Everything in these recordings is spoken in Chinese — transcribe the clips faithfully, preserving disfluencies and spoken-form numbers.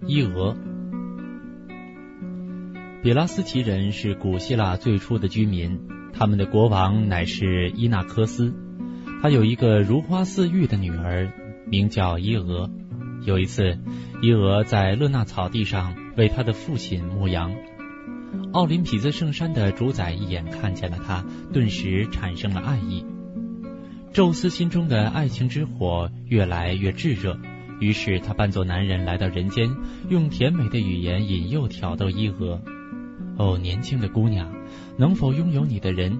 伊俄。比拉斯提人是古希腊最初的居民，他们的国王乃是伊纳科斯，他有一个如花似玉的女儿，名叫伊俄。有一次，伊俄在勒纳草地上为他的父亲牧羊，奥林匹斯圣山的主宰一眼看见了他，顿时产生了爱意。宙斯心中的爱情之火越来越炙热，于是他扮作男人来到人间，用甜美的语言引诱挑逗伊俄。哦，年轻的姑娘，能否拥有你的人？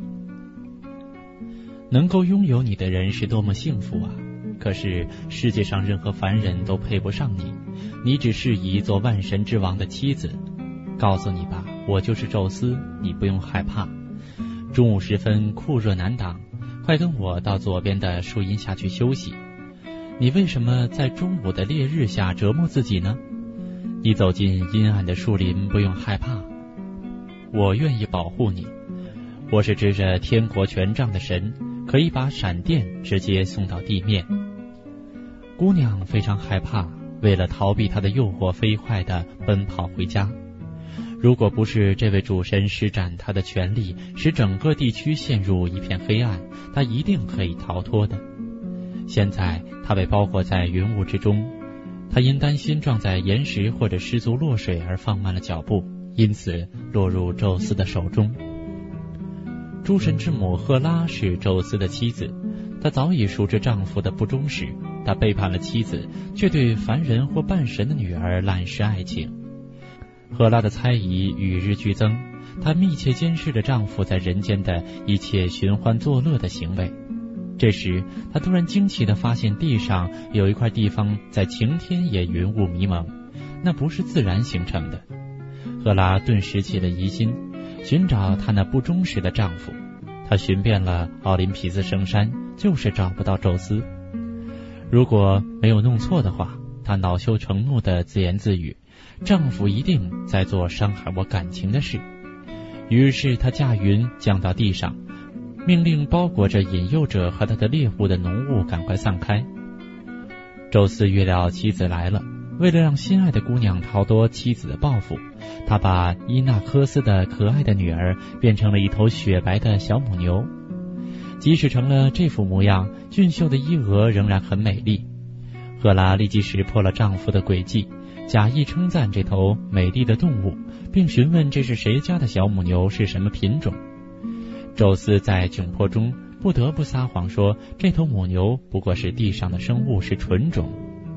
能够拥有你的人是多么幸福啊！可是世界上任何凡人都配不上你，你只适宜做万神之王的妻子。告诉你吧，我就是宙斯，你不用害怕。中午时分酷热难挡，快跟我到左边的树荫下去休息。你为什么在中午的烈日下折磨自己呢？你走进阴暗的树林，不用害怕，我愿意保护你。我是执着天国权杖的神，可以把闪电直接送到地面。姑娘非常害怕，为了逃避他的诱惑，飞快地奔跑回家。如果不是这位主神施展他的权力，使整个地区陷入一片黑暗，他一定可以逃脱的。现在他被包裹在云雾之中，他因担心撞在岩石或者失足落水而放慢了脚步，因此落入宙斯的手中。诸神之母赫拉是宙斯的妻子，她早已熟知丈夫的不忠实，她背叛了妻子，却对凡人或半神的女儿滥施爱情。赫拉的猜疑与日俱增，她密切监视着丈夫在人间的一切寻欢作乐的行为。这时她突然惊奇地发现地上有一块地方在晴天也云雾迷蒙，那不是自然形成的。赫拉顿时起了疑心，寻找她那不忠实的丈夫。她寻遍了奥林匹斯圣山，就是找不到宙斯。如果没有弄错的话，她恼羞成怒地自言自语，丈夫一定在做伤害我感情的事。于是她驾云降到地上，命令包裹着引诱者和他的猎物的浓雾赶快散开。宙斯预料妻子来了，为了让心爱的姑娘逃脱妻子的报复，他把伊纳科斯的可爱的女儿变成了一头雪白的小母牛。即使成了这副模样，俊秀的伊俄仍然很美丽。赫拉立即识破了丈夫的诡计，假意称赞这头美丽的动物，并询问这是谁家的小母牛，是什么品种。宙斯在窘迫中不得不撒谎说，这头母牛不过是地上的生物，是纯种。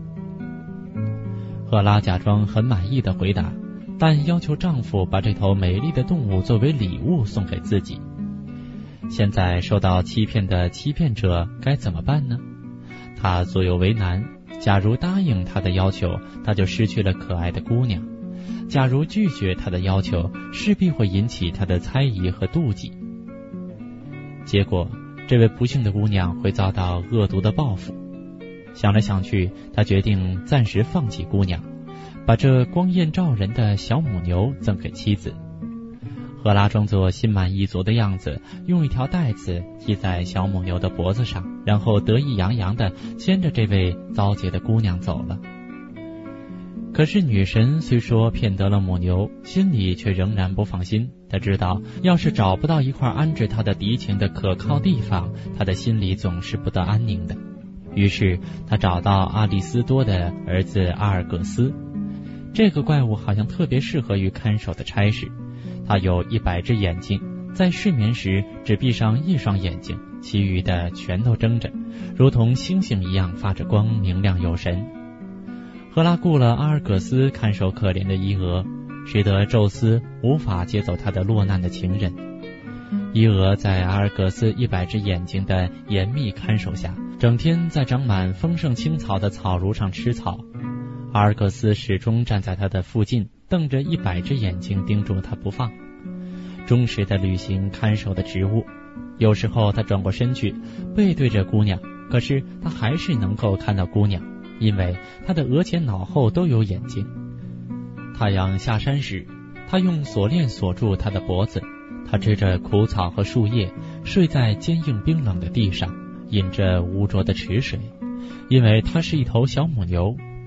赫拉假装很满意的回答，但要求丈夫把这头美丽的动物作为礼物送给自己。现在受到欺骗的欺骗者该怎么办呢？他左右为难，假如答应他的要求，他就失去了可爱的姑娘；假如拒绝他的要求，势必会引起他的猜疑和妒忌。结果，这位不幸的姑娘会遭到恶毒的报复。想来想去，他决定暂时放弃姑娘，把这光艳照人的小母牛赠给妻子。赫拉装作心满意足的样子，用一条带子系在小母牛的脖子上，然后得意洋洋地牵着这位遭劫的姑娘走了。可是女神虽说骗得了母牛，心里却仍然不放心。她知道，要是找不到一块安置她的敌情的可靠地方，她的心里总是不得安宁的。于是她找到阿利斯多的儿子阿尔戈斯，这个怪物好像特别适合于看守的差事。他有一百只眼睛，在睡眠时只闭上一双眼睛，其余的全都睁着，如同星星一样发着光，明亮有神。赫拉雇了阿尔戈斯看守可怜的伊俄，使得宙斯无法接走他的落难的情人。伊俄在阿尔戈斯一百只眼睛的严密看守下，整天在长满丰盛青草的草庐上吃草。阿尔戈斯始终站在他的附近，瞪着一百只眼睛盯住他不放，忠实地履行看守的职务。有时候他转过身去，背对着姑娘，可是他还是能够看到姑娘，因为他的额前脑后都有眼睛。太阳下山时，他用锁链锁住他的脖子，他吃着枯草和树叶，睡在坚硬冰冷的地上，饮着污浊的池水。因为他是一头小母牛，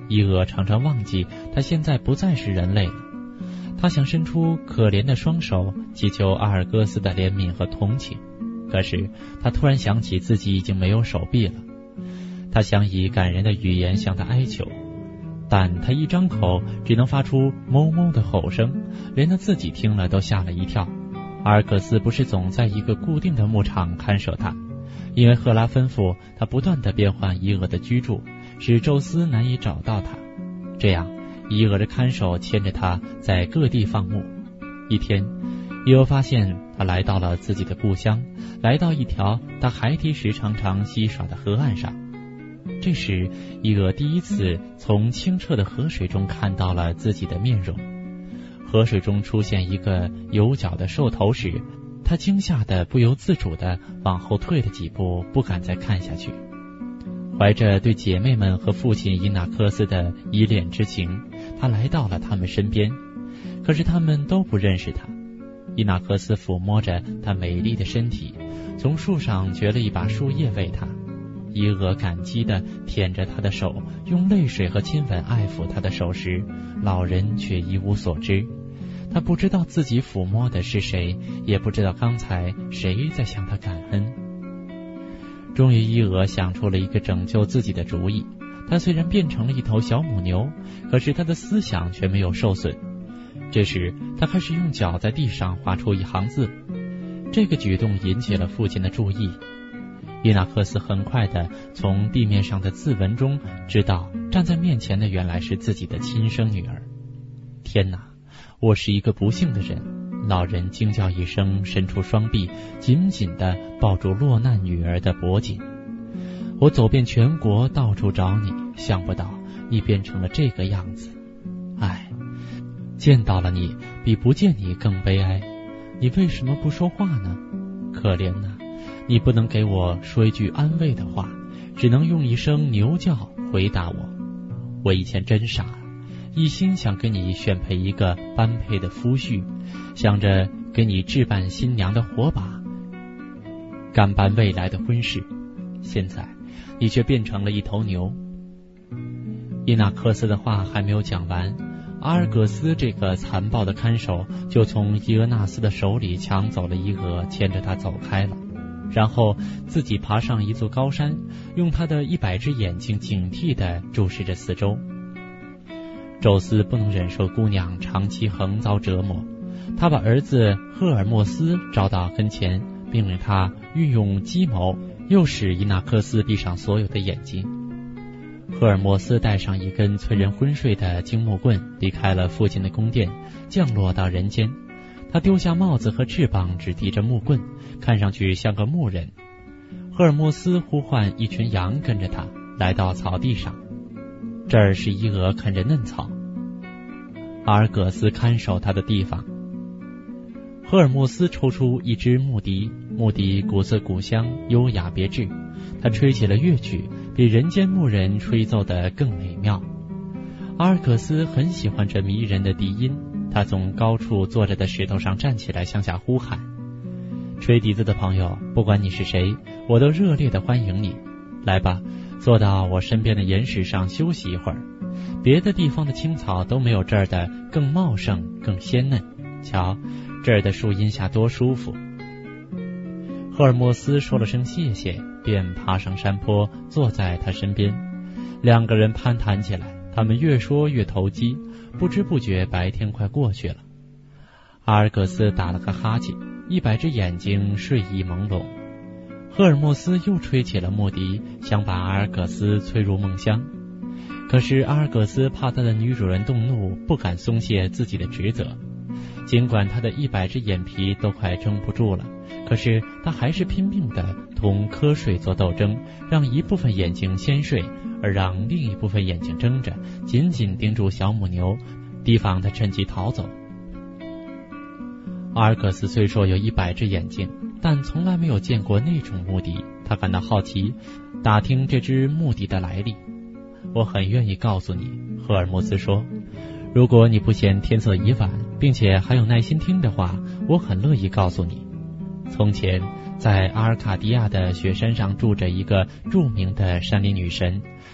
伊俄常常忘记他现在不再是人类了。他想伸出可怜的双手，祈求阿尔戈斯的怜悯和同情，可是他突然想起自己已经没有手臂了。他想以感人的语言向他哀求，但他一张口只能发出哞哞的吼声，连他自己听了都吓了一跳。阿尔戈斯不是总在一个固定的牧场看守他，因为赫拉吩咐他不断地变换伊俄的居住，使宙斯难以找到他。这样伊俄的看守牵着他在各地放牧。一天，伊俄发现他来到了自己的故乡，来到一条他孩提时常常嬉耍的河岸上。这时伊俄第一次从清澈的河水中看到了自己的面容。河水中出现一个有角的兽头时，他惊吓得不由自主地往后退了几步，不敢再看下去。怀着对姐妹们和父亲伊纳克斯的依恋之情，他来到了他们身边，可是他们都不认识他。伊纳克斯抚摸着他美丽的身体，从树上掘了一把树叶喂他。伊俄感激地舔着他的手，用泪水和亲吻爱抚他的手时，老人却一无所知。他不知道自己抚摸的是谁，也不知道刚才谁在向他感恩。终于伊俄想出了一个拯救自己的主意。他虽然变成了一头小母牛，可是他的思想却没有受损。这时他开始用脚在地上画出一行字，这个举动引起了父亲的注意。伊纳克斯很快地从地面上的字纹中知道，站在面前的原来是自己的亲生女儿。天哪，我是一个不幸的人！老人惊叫一声，伸出双臂，紧紧地抱住落难女儿的脖颈。我走遍全国，到处找你，想不到你变成了这个样子。唉，见到了你比不见你更悲哀。你为什么不说话呢？可怜啊，你不能给我说一句安慰的话，只能用一声牛叫回答我。我以前真傻，一心想给你选配一个般配的夫婿，想着给你置办新娘的火把，干办未来的婚事。现在你却变成了一头牛。伊纳克斯的话还没有讲完，阿尔戈斯这个残暴的看守就从伊俄纳斯的手里抢走了伊俄，牵着他走开了，然后自己爬上一座高山，用他的一百只眼睛警惕地注视着四周。宙斯不能忍受姑娘长期横遭折磨，他把儿子赫尔墨斯招到跟前，并令他运用计谋，诱使伊纳克斯闭上所有的眼睛。赫尔墨斯带上一根催人昏睡的金木棍，离开了父亲的宫殿，降落到人间。他丢下帽子和翅膀，只提着木棍，看上去像个牧人。赫尔墨斯呼唤一群羊跟着他，来到草地上。这儿是伊俄啃着嫩草，阿尔戈斯看守他的地方。赫尔墨斯抽出一支木笛，木笛古色古香，优雅别致。他吹起了乐曲，比人间牧人吹奏得更美妙。阿尔戈斯很喜欢这迷人的笛音，他从高处坐着的石头上站起来，向下呼喊：吹笛子的朋友，不管你是谁，我都热烈地欢迎你。来吧，坐到我身边的岩石上休息一会儿。别的地方的青草都没有这儿的更茂盛，更鲜嫩。瞧，这儿的树荫下多舒服。赫尔墨斯说了声谢谢，便爬上山坡，坐在他身边。两个人攀谈起来，他们越说越投机，不知不觉白天快过去了。阿尔戈斯打了个哈欠，一百只眼睛睡意朦胧。赫尔墨斯又吹起了木笛，想把阿尔戈斯催入梦乡。可是阿尔戈斯怕他的女主人动怒，不敢松懈自己的职责。尽管他的一百只眼皮都快撑不住了，可是他还是拼命地同瞌睡做斗争，让一部分眼睛先睡，而让另一部分眼睛睁着，紧紧盯住小母牛，提防他趁机逃走。阿尔戈斯虽说有一百只眼睛，但从来没有见过那种木笛，他感到好奇，打听这只木笛的来历。我很愿意告诉你，赫尔墨斯说，如果你不嫌天色已晚，并且还有耐心听的话，我很乐意告诉你。从前在阿尔卡迪亚的雪山上住着一个著名的山林女神，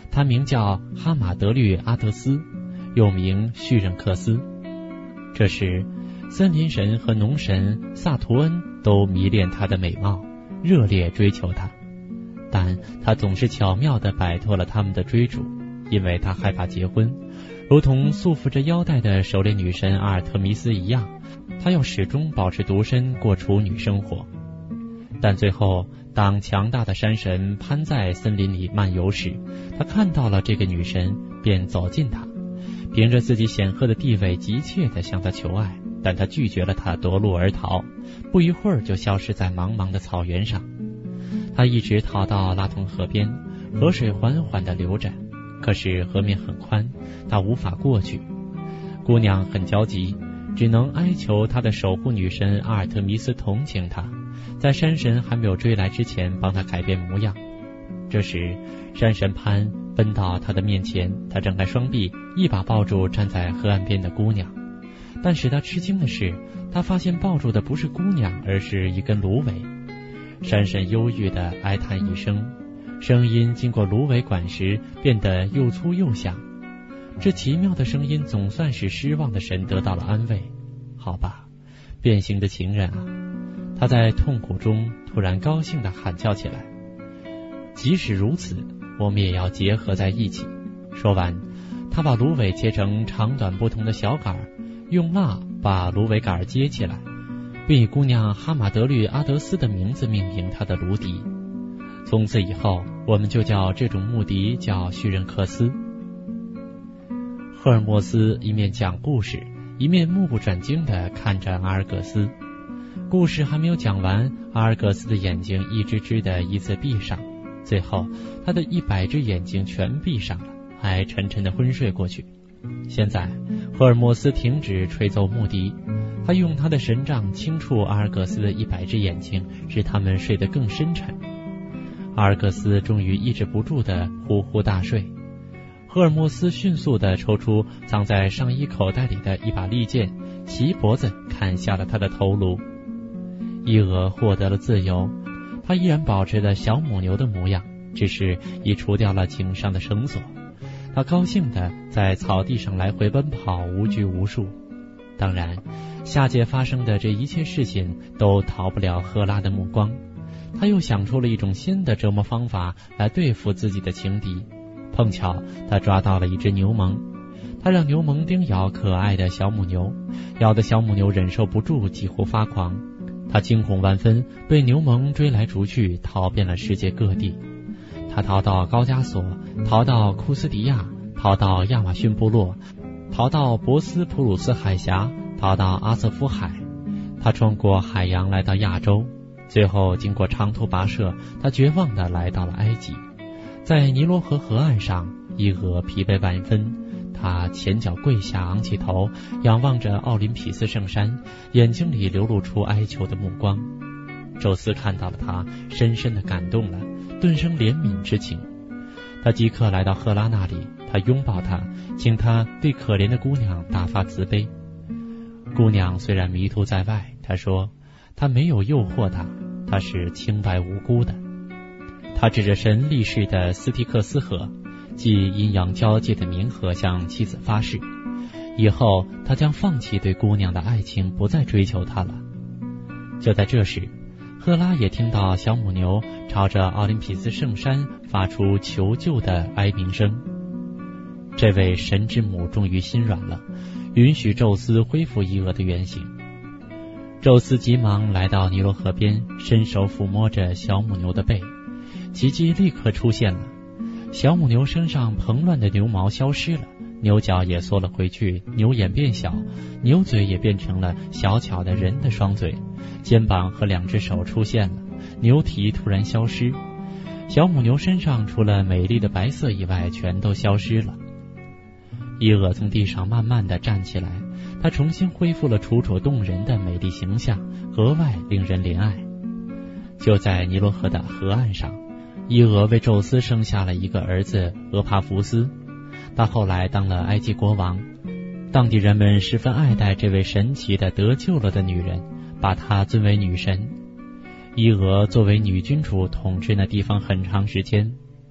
他名叫哈马德律阿德斯，又名叙任克斯。这时森林神和农神萨图恩都迷恋他的美貌，热烈追求他，但他总是巧妙地摆脱了他们的追逐，因为他害怕结婚，如同束缚着腰带的狩猎女神阿尔特弥斯一样，他要始终保持独身，过处女生活。但最后，当强大的山神潘在森林里漫游时，他看到了这个女神，便走近她，凭着自己显赫的地位，急切地向她求爱，但她拒绝了他，夺路而逃，不一会儿就消失在茫茫的草原上。他一直逃到拉通河边，河水缓缓地流着，可是河面很宽，他无法过去。姑娘很焦急，只能哀求她的守护女神阿尔特弥斯同情她，在山神还没有追来之前帮她改变模样。这时山神潘奔到她的面前，他张开双臂，一把抱住站在河岸边的姑娘。但使他吃惊的是，他发现抱住的不是姑娘，而是一根芦苇。山神忧郁地哀叹一声，声音经过芦苇管时变得又粗又响。这奇妙的声音总算使失望的神得到了安慰。好吧，变形的情人啊！他在痛苦中突然高兴地喊叫起来，即使如此，我们也要结合在一起。说完，他把芦苇切成长短不同的小杆，用蜡把芦苇杆接起来，并以姑娘哈马德律阿德斯的名字命名她的芦笛。从此以后，我们就叫这种木笛叫叙任克斯。赫尔墨斯一面讲故事，一面目不转睛地看着阿尔戈斯。故事还没有讲完，阿尔戈斯的眼睛一只只的依次闭上，最后他的一百只眼睛全闭上了，还沉沉地昏睡过去。现在赫尔墨斯停止吹奏木笛，他用他的神杖轻触阿尔戈斯的一百只眼睛，使他们睡得更深沉。阿尔戈斯终于抑制不住地呼呼大睡。赫尔墨斯迅速地抽出藏在上衣口袋里的一把利剑，齐脖子砍下了他的头颅。伊俄获得了自由，他依然保持着小母牛的模样，只是已除掉了颈上的绳索。他高兴地在草地上来回奔跑，无拘无束。当然，下界发生的这一切事情都逃不了赫拉的目光。他又想出了一种新的折磨方法来对付自己的情敌。碰巧他抓到了一只牛虻，他让牛虻叮咬可爱的小母牛，咬得小母牛忍受不住，几乎发狂。他惊恐万分，被牛虻追来逐去，逃遍了世界各地。他逃到高加索，逃到库斯迪亚，逃到亚马逊部落，逃到博斯普鲁斯海峡，逃到阿瑟夫海。他穿过海洋来到亚洲，最后经过长途跋涉，他绝望地来到了埃及。在尼罗河河岸上，伊俄疲惫万分，他前脚跪下，昂起头，仰望着奥林匹斯圣山，眼睛里流露出哀求的目光。宙斯看到了他，深深地感动了，顿生怜悯之情。他即刻来到赫拉那里，他拥抱她，请她对可怜的姑娘大发慈悲。姑娘虽然迷途在外，她说她没有诱惑他，她是清白无辜的。他指着神立誓的斯提克斯河，即阴阳交界的冥河，向妻子发誓，以后他将放弃对姑娘的爱情，不再追求她了。就在这时，赫拉也听到小母牛朝着奥林匹斯圣山发出求救的哀鸣声。这位神之母终于心软了，允许宙斯恢复伊俄的原形。宙斯急忙来到尼罗河边，伸手抚摸着小母牛的背，奇迹立刻出现了。小母牛身上蓬乱的牛毛消失了，牛角也缩了回去，牛眼变小，牛嘴也变成了小巧的人的双嘴，肩膀和两只手出现了，牛蹄突然消失。小母牛身上除了美丽的白色以外，全都消失了。伊俄从地上慢慢地站起来，他重新恢复了楚楚动人的美丽形象，格外令人怜爱。就在尼罗河的河岸上，伊俄为宙斯生下了一个儿子俄帕福斯，他后来当了埃及国王。当地人们十分爱戴这位神奇的得救了的女人，把她尊为女神。伊俄作为女君主统治那地方很长时间，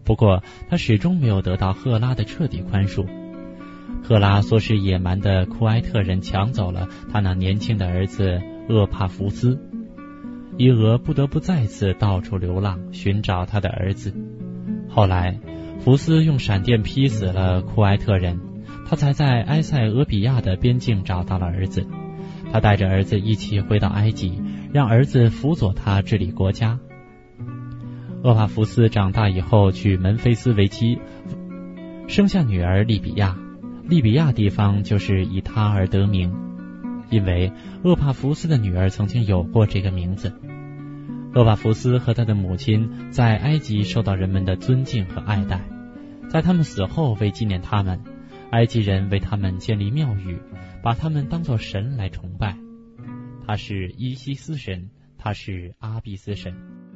不过他始终没有得到赫拉的彻底宽恕。赫拉唆使野蛮的库埃特人抢走了他那年轻的儿子厄帕福斯，伊俄不得不再次到处流浪寻找他的儿子。后来福斯用闪电劈死了库埃特人，他才在埃塞俄比亚的边境找到了儿子。他带着儿子一起回到埃及，让儿子辅佐他治理国家。厄帕福斯长大以后娶门菲斯为妻，生下女儿利比亚。利比亚地方就是以他而得名，因为厄帕福斯的女儿曾经有过这个名字。厄帕福斯和他的母亲在埃及受到人们的尊敬和爱戴，在他们死后，为纪念他们，埃及人为他们建立庙宇，把他们当作神来崇拜。他是伊西斯神，他是阿比斯神。